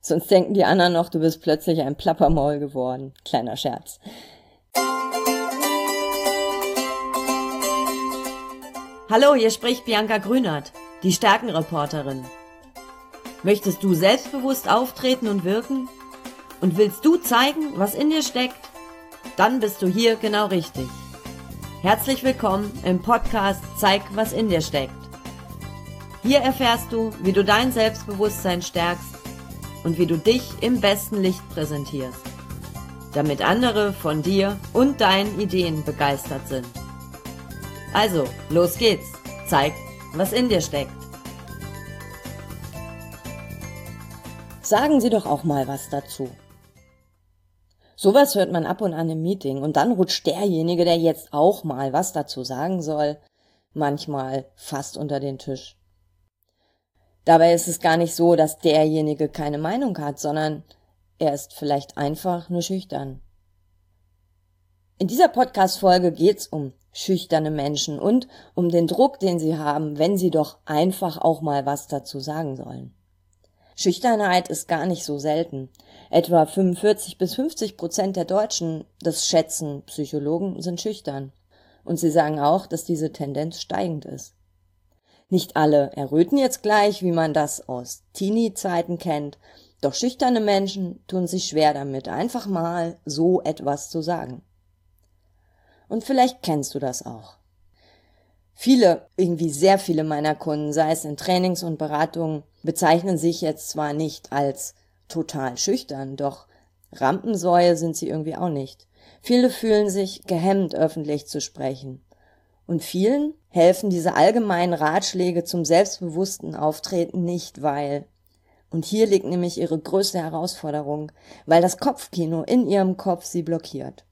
Sonst denken die anderen noch, du bist plötzlich ein Plappermaul geworden. Kleiner Scherz. Hallo, hier spricht Bianca Grünert, die Stärkenreporterin. Möchtest du selbstbewusst auftreten und wirken? Und willst du zeigen, was in dir steckt? Dann bist du hier genau richtig. Herzlich willkommen im Podcast Zeig, was in dir steckt. Hier erfährst du, wie du dein Selbstbewusstsein stärkst und wie du dich im besten Licht präsentierst, damit andere von dir und deinen Ideen begeistert sind. Also, los geht's. Zeig, was in dir steckt. Sagen Sie doch auch mal was dazu. Sowas hört man ab und an im Meeting und dann rutscht derjenige, der jetzt auch mal was dazu sagen soll, manchmal fast unter den Tisch. Dabei ist es gar nicht so, dass derjenige keine Meinung hat, sondern er ist vielleicht einfach nur schüchtern. In dieser Podcast-Folge geht's um schüchterne Menschen und um den Druck, den sie haben, wenn sie doch einfach auch mal was dazu sagen sollen. Schüchternheit ist gar nicht so selten. Etwa 45-50% der Deutschen, das schätzen Psychologen, sind schüchtern. Und sie sagen auch, dass diese Tendenz steigend ist. Nicht alle erröten jetzt gleich, wie man das aus Teenie-Zeiten kennt, doch schüchterne Menschen tun sich schwer damit, einfach mal so etwas zu sagen. Und vielleicht kennst du das auch. Sehr viele meiner Kunden, sei es in Trainings und Beratungen, bezeichnen sich jetzt zwar nicht als total schüchtern, doch Rampensäue sind sie irgendwie auch nicht. Viele fühlen sich gehemmt, öffentlich zu sprechen. Und vielen helfen diese allgemeinen Ratschläge zum selbstbewussten Auftreten nicht, und hier liegt nämlich ihre größte Herausforderung, weil das Kopfkino in ihrem Kopf sie blockiert.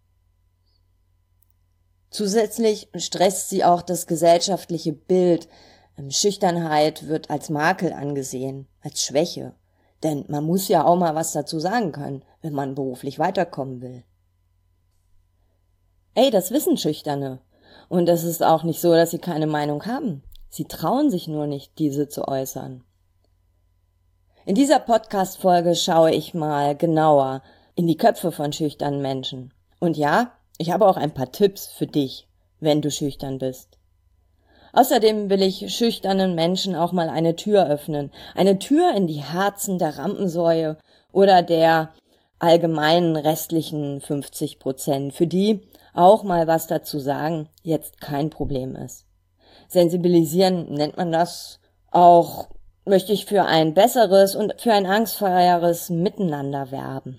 Zusätzlich stresst sie auch das gesellschaftliche Bild. Schüchternheit wird als Makel angesehen, als Schwäche. Denn man muss ja auch mal was dazu sagen können, wenn man beruflich weiterkommen will. Das wissen Schüchterne. Und es ist auch nicht so, dass sie keine Meinung haben. Sie trauen sich nur nicht, diese zu äußern. In dieser Podcast-Folge schaue ich mal genauer in die Köpfe von schüchternen Menschen. Und ja, ich habe auch ein paar Tipps für dich, wenn du schüchtern bist. Außerdem will ich schüchternen Menschen auch mal eine Tür öffnen. Eine Tür in die Herzen der Rampensäue oder der allgemeinen restlichen 50%, für die auch mal was dazu sagen jetzt kein Problem ist. Sensibilisieren nennt man das. Auch möchte ich für ein besseres und für ein angstfreieres Miteinander werben.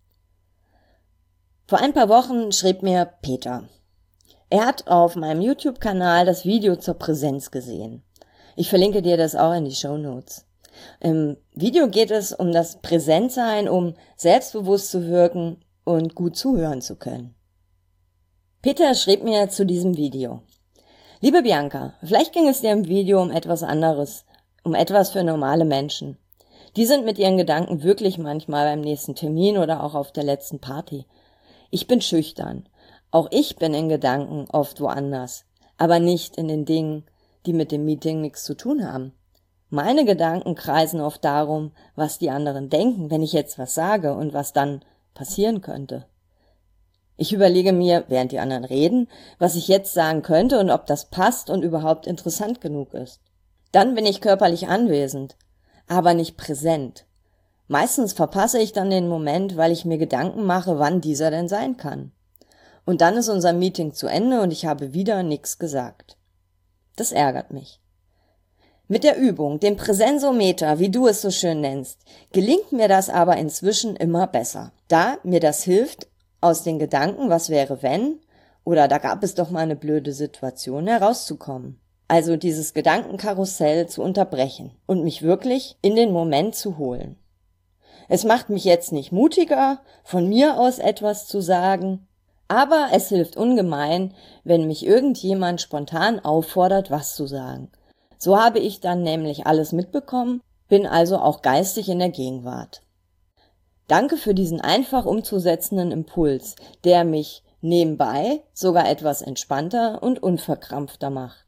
Vor ein paar Wochen schrieb mir Peter. Er hat auf meinem YouTube-Kanal das Video zur Präsenz gesehen. Ich verlinke dir das auch in die Shownotes. Im Video geht es um das Präsentsein, um selbstbewusst zu wirken und gut zuhören zu können. Peter schrieb mir zu diesem Video. Liebe Bianca, vielleicht ging es dir im Video um etwas anderes, um etwas für normale Menschen. Die sind mit ihren Gedanken wirklich manchmal beim nächsten Termin oder auch auf der letzten Party. Ich bin schüchtern. Auch ich bin in Gedanken oft woanders, aber nicht in den Dingen, die mit dem Meeting nichts zu tun haben. Meine Gedanken kreisen oft darum, was die anderen denken, wenn ich jetzt was sage und was dann passieren könnte. Ich überlege mir, während die anderen reden, was ich jetzt sagen könnte und ob das passt und überhaupt interessant genug ist. Dann bin ich körperlich anwesend, aber nicht präsent. Meistens verpasse ich dann den Moment, weil ich mir Gedanken mache, wann dieser denn sein kann. Und dann ist unser Meeting zu Ende und ich habe wieder nichts gesagt. Das ärgert mich. Mit der Übung, dem Präsensometer, wie du es so schön nennst, gelingt mir das aber inzwischen immer besser, da mir das hilft, aus den Gedanken, was wäre wenn, oder da gab es doch mal eine blöde Situation, herauszukommen. Also dieses Gedankenkarussell zu unterbrechen und mich wirklich in den Moment zu holen. Es macht mich jetzt nicht mutiger, von mir aus etwas zu sagen, aber es hilft ungemein, wenn mich irgendjemand spontan auffordert, was zu sagen. So habe ich dann nämlich alles mitbekommen, bin also auch geistig in der Gegenwart. Danke für diesen einfach umzusetzenden Impuls, der mich nebenbei sogar etwas entspannter und unverkrampfter macht.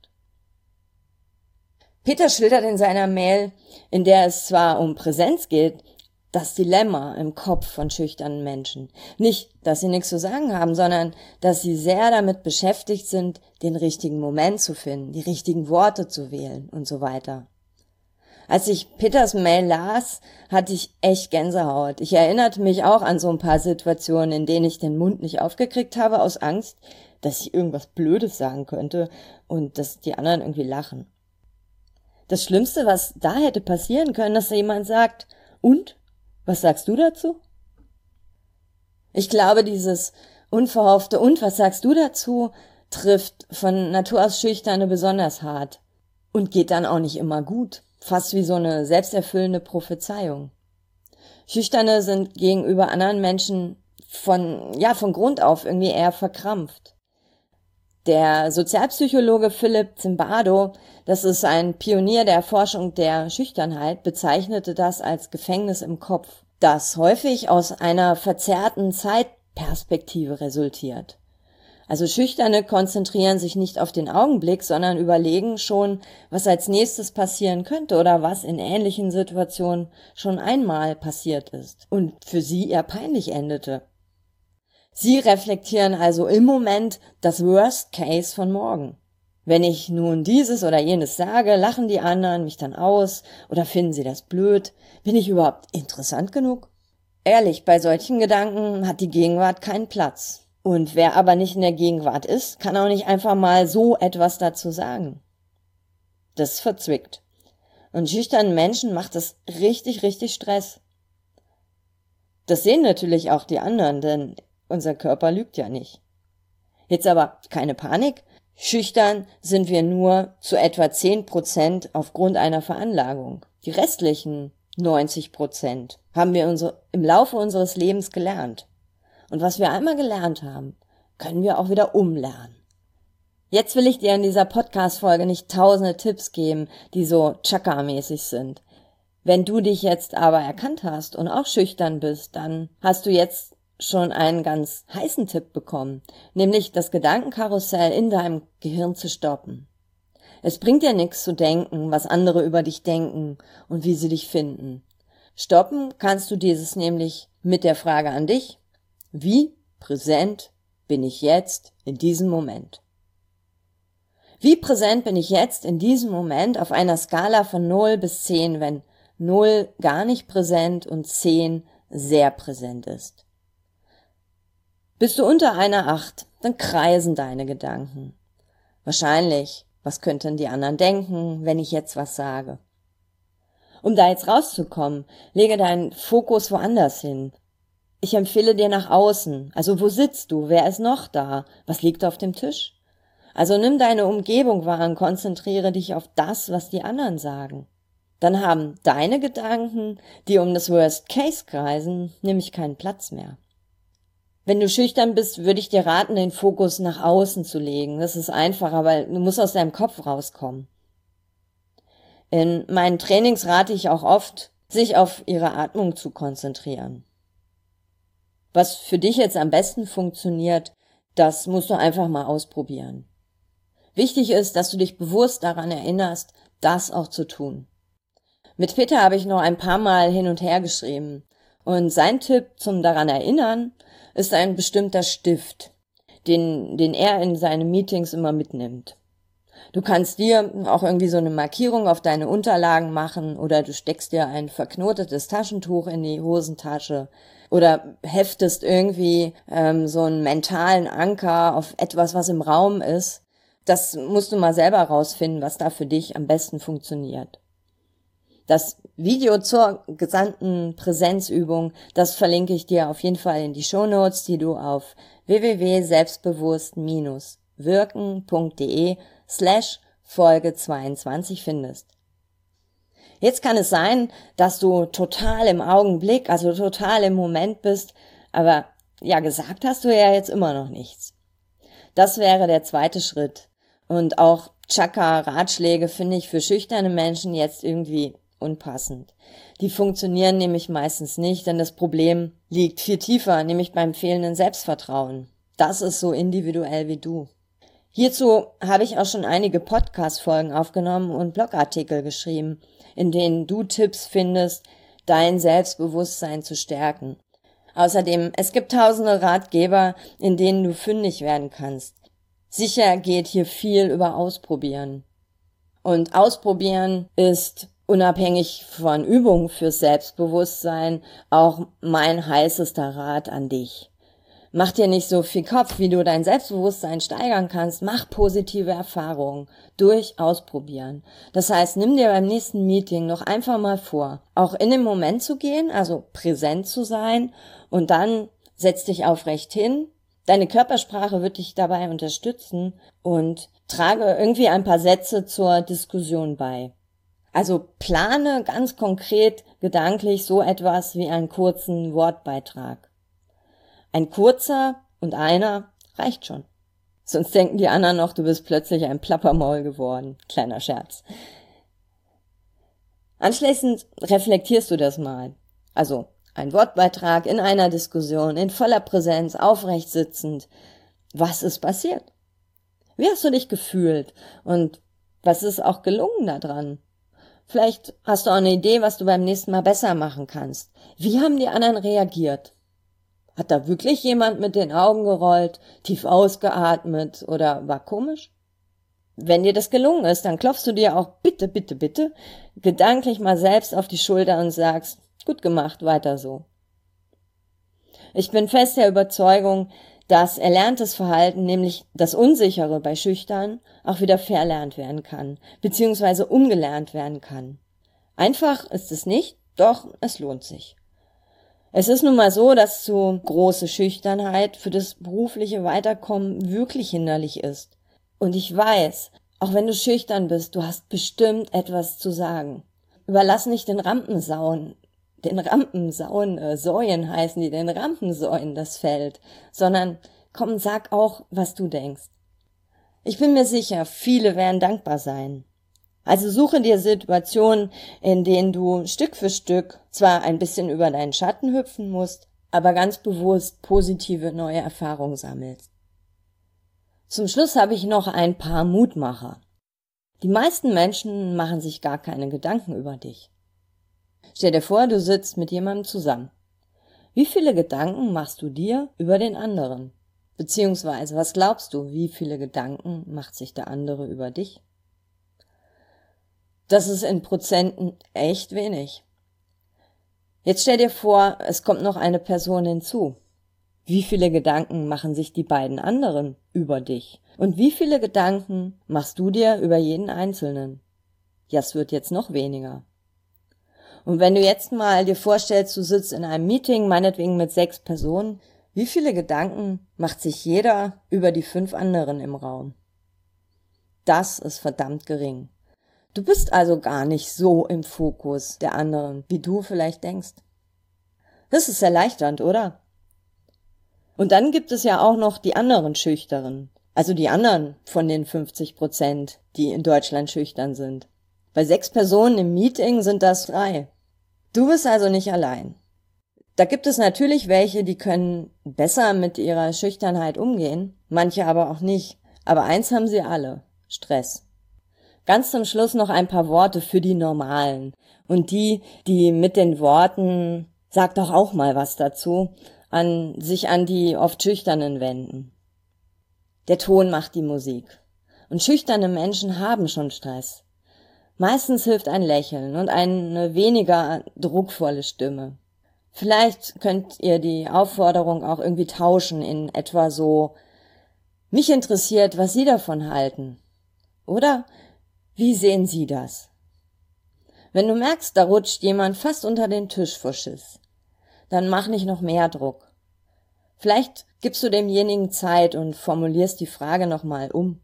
Peter schildert in seiner Mail, in der es zwar um Präsenz geht, das Dilemma im Kopf von schüchternen Menschen. Nicht, dass sie nichts zu sagen haben, sondern dass sie sehr damit beschäftigt sind, den richtigen Moment zu finden, die richtigen Worte zu wählen und so weiter. Als ich Peters Mail las, hatte ich echt Gänsehaut. Ich erinnerte mich auch an so ein paar Situationen, in denen ich den Mund nicht aufgekriegt habe aus Angst, dass ich irgendwas Blödes sagen könnte und dass die anderen irgendwie lachen. Das Schlimmste, was da hätte passieren können, dass jemand sagt, und? Was sagst du dazu? Ich glaube, dieses unverhoffte und was sagst du dazu trifft von Natur aus Schüchterne besonders hart und geht dann auch nicht immer gut, fast wie so eine selbsterfüllende Prophezeiung. Schüchterne sind gegenüber anderen Menschen von Grund auf irgendwie eher verkrampft. Der Sozialpsychologe Philipp Zimbardo, das ist ein Pionier der Erforschung der Schüchternheit, bezeichnete das als Gefängnis im Kopf, das häufig aus einer verzerrten Zeitperspektive resultiert. Also Schüchterne konzentrieren sich nicht auf den Augenblick, sondern überlegen schon, was als nächstes passieren könnte oder was in ähnlichen Situationen schon einmal passiert ist und für sie eher peinlich endete. Sie reflektieren also im Moment das Worst Case von morgen. Wenn ich nun dieses oder jenes sage, lachen die anderen mich dann aus oder finden sie das blöd? Bin ich überhaupt interessant genug? Ehrlich, bei solchen Gedanken hat die Gegenwart keinen Platz. Und wer aber nicht in der Gegenwart ist, kann auch nicht einfach mal so etwas dazu sagen. Das verzwickt. Und schüchternen Menschen macht das richtig, richtig Stress. Das sehen natürlich auch die anderen, denn unser Körper lügt ja nicht. Jetzt aber keine Panik. Schüchtern sind wir nur zu etwa 10% aufgrund einer Veranlagung. Die restlichen 90% haben wir im Laufe unseres Lebens gelernt. Und was wir einmal gelernt haben, können wir auch wieder umlernen. Jetzt will ich dir in dieser Podcast-Folge nicht tausende Tipps geben, die so Chakra-mäßig sind. Wenn du dich jetzt aber erkannt hast und auch schüchtern bist, dann hast du jetzt schon einen ganz heißen Tipp bekommen, nämlich das Gedankenkarussell in deinem Gehirn zu stoppen. Es bringt dir nichts zu denken, was andere über dich denken und wie sie dich finden. Stoppen kannst du dieses nämlich mit der Frage an dich: Wie präsent bin ich jetzt in diesem Moment? Wie präsent bin ich jetzt in diesem Moment auf einer Skala von 0 bis 10, wenn 0 gar nicht präsent und 10 sehr präsent ist? Bist du unter einer 8, dann kreisen deine Gedanken. Wahrscheinlich, was könnten die anderen denken, wenn ich jetzt was sage? Um da jetzt rauszukommen, lege deinen Fokus woanders hin. Ich empfehle dir nach außen. Also wo sitzt du? Wer ist noch da? Was liegt auf dem Tisch? Also nimm deine Umgebung wahr und konzentriere dich auf das, was die anderen sagen. Dann haben deine Gedanken, die um das Worst Case kreisen, nämlich keinen Platz mehr. Wenn du schüchtern bist, würde ich dir raten, den Fokus nach außen zu legen. Das ist einfacher, weil du musst aus deinem Kopf rauskommen. In meinen Trainings rate ich auch oft, sich auf ihre Atmung zu konzentrieren. Was für dich jetzt am besten funktioniert, das musst du einfach mal ausprobieren. Wichtig ist, dass du dich bewusst daran erinnerst, das auch zu tun. Mit Peter habe ich noch ein paar Mal hin und her geschrieben. Und sein Tipp zum daran erinnern ist ein bestimmter Stift, den er in seine Meetings immer mitnimmt. Du kannst dir auch irgendwie so eine Markierung auf deine Unterlagen machen oder du steckst dir ein verknotetes Taschentuch in die Hosentasche oder heftest irgendwie so einen mentalen Anker auf etwas, was im Raum ist. Das musst du mal selber rausfinden, was da für dich am besten funktioniert. Das Video zur gesamten Präsenzübung, das verlinke ich dir auf jeden Fall in die Shownotes, die du auf www.selbstbewusst-wirken.de/Folge 22 findest. Jetzt kann es sein, dass du total im Augenblick, also total im Moment bist, aber ja, gesagt hast du ja jetzt immer noch nichts. Das wäre der zweite Schritt. Und auch Chakra-Ratschläge finde ich für schüchterne Menschen jetzt irgendwie unpassend. Die funktionieren nämlich meistens nicht, denn das Problem liegt viel tiefer, nämlich beim fehlenden Selbstvertrauen. Das ist so individuell wie du. Hierzu habe ich auch schon einige Podcast-Folgen aufgenommen und Blogartikel geschrieben, in denen du Tipps findest, dein Selbstbewusstsein zu stärken. Außerdem, es gibt tausende Ratgeber, in denen du fündig werden kannst. Sicher geht hier viel über Ausprobieren. Und Ausprobieren ist unabhängig von Übungen fürs Selbstbewusstsein auch mein heißester Rat an dich. Mach dir nicht so viel Kopf, wie du dein Selbstbewusstsein steigern kannst. Mach positive Erfahrungen durch Ausprobieren. Das heißt, nimm dir beim nächsten Meeting noch einfach mal vor, auch in den Moment zu gehen, also präsent zu sein, und dann setz dich aufrecht hin. Deine Körpersprache wird dich dabei unterstützen und trage irgendwie ein paar Sätze zur Diskussion bei. Also plane ganz konkret gedanklich so etwas wie einen kurzen Wortbeitrag. Ein kurzer und einer reicht schon. Sonst denken die anderen noch, du bist plötzlich ein Plappermaul geworden. Kleiner Scherz. Anschließend reflektierst du das mal. Also ein Wortbeitrag in einer Diskussion, in voller Präsenz, aufrecht sitzend. Was ist passiert? Wie hast du dich gefühlt? Und was ist auch gelungen daran? Vielleicht hast du auch eine Idee, was du beim nächsten Mal besser machen kannst. Wie haben die anderen reagiert? Hat da wirklich jemand mit den Augen gerollt, tief ausgeatmet oder war komisch? Wenn dir das gelungen ist, dann klopfst du dir auch bitte gedanklich mal selbst auf die Schulter und sagst, gut gemacht, weiter so. Ich bin fest der Überzeugung, dass erlerntes Verhalten, nämlich das Unsichere bei Schüchtern, auch wieder verlernt werden kann, beziehungsweise umgelernt werden kann. Einfach ist es nicht, doch es lohnt sich. Es ist nun mal so, dass zu große Schüchternheit für das berufliche Weiterkommen wirklich hinderlich ist. Und ich weiß, auch wenn du schüchtern bist, du hast bestimmt etwas zu sagen. Überlass nicht den Rampensäuen heißen die, den Rampensäuen das Feld, sondern komm, sag auch, was du denkst. Ich bin mir sicher, viele werden dankbar sein. Also suche dir Situationen, in denen du Stück für Stück zwar ein bisschen über deinen Schatten hüpfen musst, aber ganz bewusst positive neue Erfahrungen sammelst. Zum Schluss habe ich noch ein paar Mutmacher. Die meisten Menschen machen sich gar keine Gedanken über dich. Stell dir vor, du sitzt mit jemandem zusammen. Wie viele Gedanken machst du dir über den anderen? Beziehungsweise, was glaubst du, wie viele Gedanken macht sich der andere über dich? Das ist in Prozenten echt wenig. Jetzt stell dir vor, es kommt noch eine Person hinzu. Wie viele Gedanken machen sich die beiden anderen über dich? Und wie viele Gedanken machst du dir über jeden Einzelnen? Ja, es wird jetzt noch weniger. Und wenn du jetzt mal dir vorstellst, du sitzt in einem Meeting, meinetwegen mit 6 Personen, wie viele Gedanken macht sich jeder über die 5 anderen im Raum? Das ist verdammt gering. Du bist also gar nicht so im Fokus der anderen, wie du vielleicht denkst. Das ist erleichternd, oder? Und dann gibt es ja auch noch die anderen Schüchteren, also die anderen von den 50%, die in Deutschland schüchtern sind. Bei 6 Personen im Meeting sind das 3. Du bist also nicht allein. Da gibt es natürlich welche, die können besser mit ihrer Schüchternheit umgehen, manche aber auch nicht. Aber eins haben sie alle: Stress. Ganz zum Schluss noch ein paar Worte für die Normalen und die mit den Worten "Sag doch auch mal was dazu" sich an die oft Schüchternen wenden. Der Ton macht die Musik. Und schüchterne Menschen haben schon Stress. Meistens hilft ein Lächeln und eine weniger druckvolle Stimme. Vielleicht könnt ihr die Aufforderung auch irgendwie tauschen in etwa so: Mich interessiert, was Sie davon halten. Oder: Wie sehen Sie das? Wenn du merkst, da rutscht jemand fast unter den Tisch vor Schiss, dann mach nicht noch mehr Druck. Vielleicht gibst du demjenigen Zeit und formulierst die Frage nochmal um.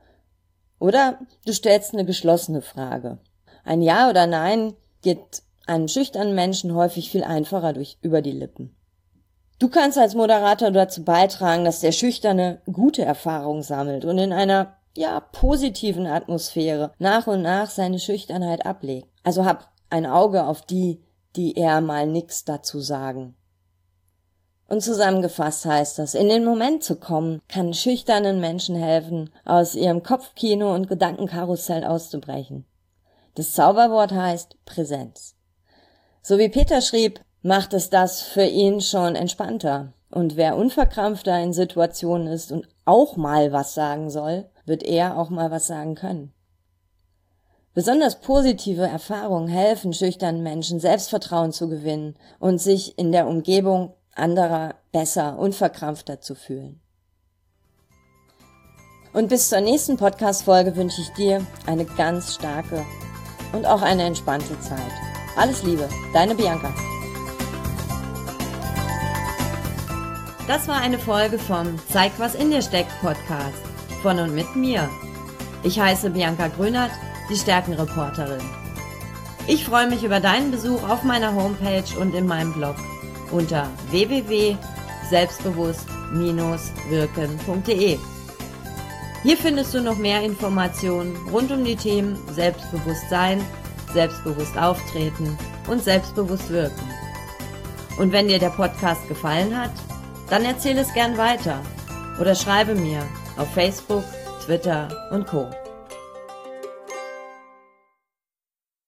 Oder du stellst eine geschlossene Frage. Ein Ja oder Nein geht einem schüchternen Menschen häufig viel einfacher über die Lippen. Du kannst als Moderator dazu beitragen, dass der Schüchterne gute Erfahrungen sammelt und in einer positiven Atmosphäre nach und nach seine Schüchternheit ablegt. Also hab ein Auge auf die eher mal nix dazu sagen. Und zusammengefasst heißt das, in den Moment zu kommen, kann schüchternen Menschen helfen, aus ihrem Kopfkino und Gedankenkarussell auszubrechen. Das Zauberwort heißt Präsenz. So wie Peter schrieb, macht es das für ihn schon entspannter. Und wer unverkrampfter in Situationen ist und auch mal was sagen soll, wird er auch mal was sagen können. Besonders positive Erfahrungen helfen schüchternen Menschen, Selbstvertrauen zu gewinnen und sich in der Umgebung anderer besser, unverkrampfter zu fühlen. Und bis zur nächsten Podcast-Folge wünsche ich dir eine ganz starke und auch eine entspannte Zeit. Alles Liebe, deine Bianca. Das war eine Folge vom Zeig, was in dir steckt Podcast von und mit mir. Ich heiße Bianca Grünert, die Stärkenreporterin. Ich freue mich über deinen Besuch auf meiner Homepage und in meinem Blog unter www.selbstbewusst-wirken.de. Hier findest du noch mehr Informationen rund um die Themen Selbstbewusstsein, selbstbewusst auftreten und selbstbewusst wirken. Und wenn dir der Podcast gefallen hat, dann erzähle es gern weiter oder schreibe mir auf Facebook, Twitter und Co.